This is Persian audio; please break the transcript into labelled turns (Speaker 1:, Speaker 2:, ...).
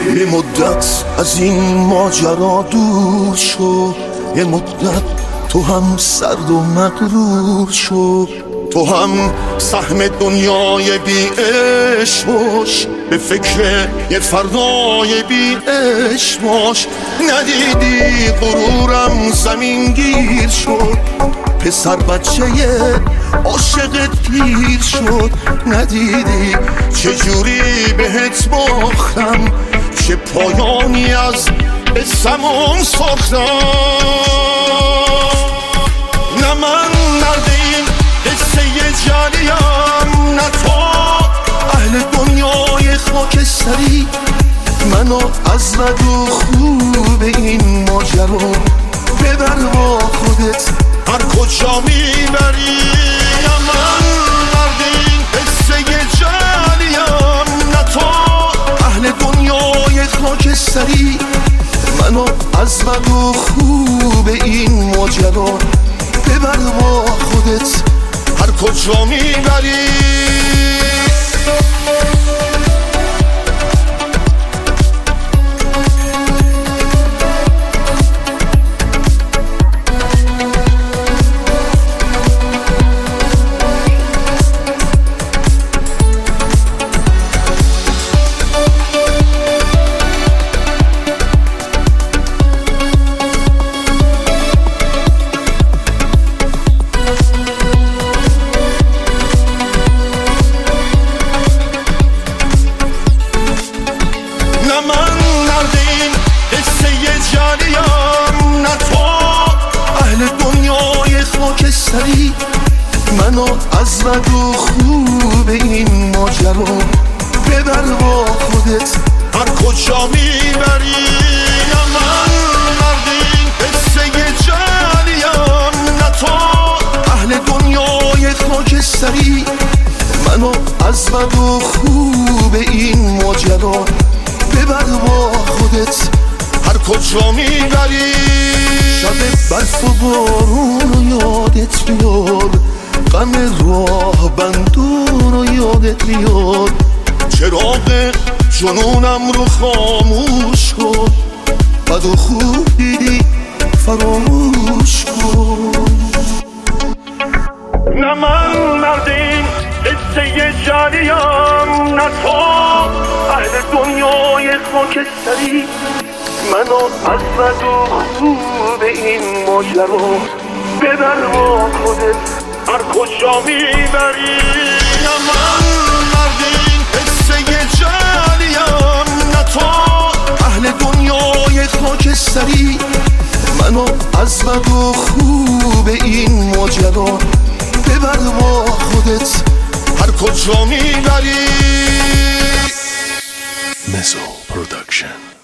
Speaker 1: یه مدت از این ماجرا دور شو، یه مدت تو هم سرد و مغرور شو، تو هم سهم دنیای بی عشق باش، به فکر یه فردای بی عشق باش. ندیدی غرورم زمین گیر شد، پسر بچه عاشقت پیر شد. ندیدی چجوری بهت باختم، چه پایانی از اسمم ساختم. نه من مرد این قصه جریم، نه تو اهل دنیای خاکستری. منو از بد و خوب این ماجرا ببر با خودت هر کجا میبری. نه من مرد این قصه جریم، نه تو اهل دنیای خاکستری. منو از بد و خوب این ماجرا ببر با خودت هر کجا میبری. منو از بد و خوب این ماجرا ببر با خودت هر کجا میبری. نه من مرد این قصه جریم، نه تو اهل دنیای خاکستری. منو از بد و خوب این ماجرا ببر با خودت هر کجا میبری. شب برف و بارون رو یادت بیاد، غم راه بندون رو یادت بیاد. چراغ جنونم رو خاموش کن، بد و خوب دیدی فراموش کن. نه من مرد این قصه جریم، نه تو اهل دنیای خاکستری. منو از بد و خوب این ماجرا ببر با خودت هر کجا میبری. نه من مرد این قصه جریم، نه تو اهل دنیای خاکستری. منو از بد و خوب این ماجرا ببر با خودت هر کجا میبری. مزو پروداکشن.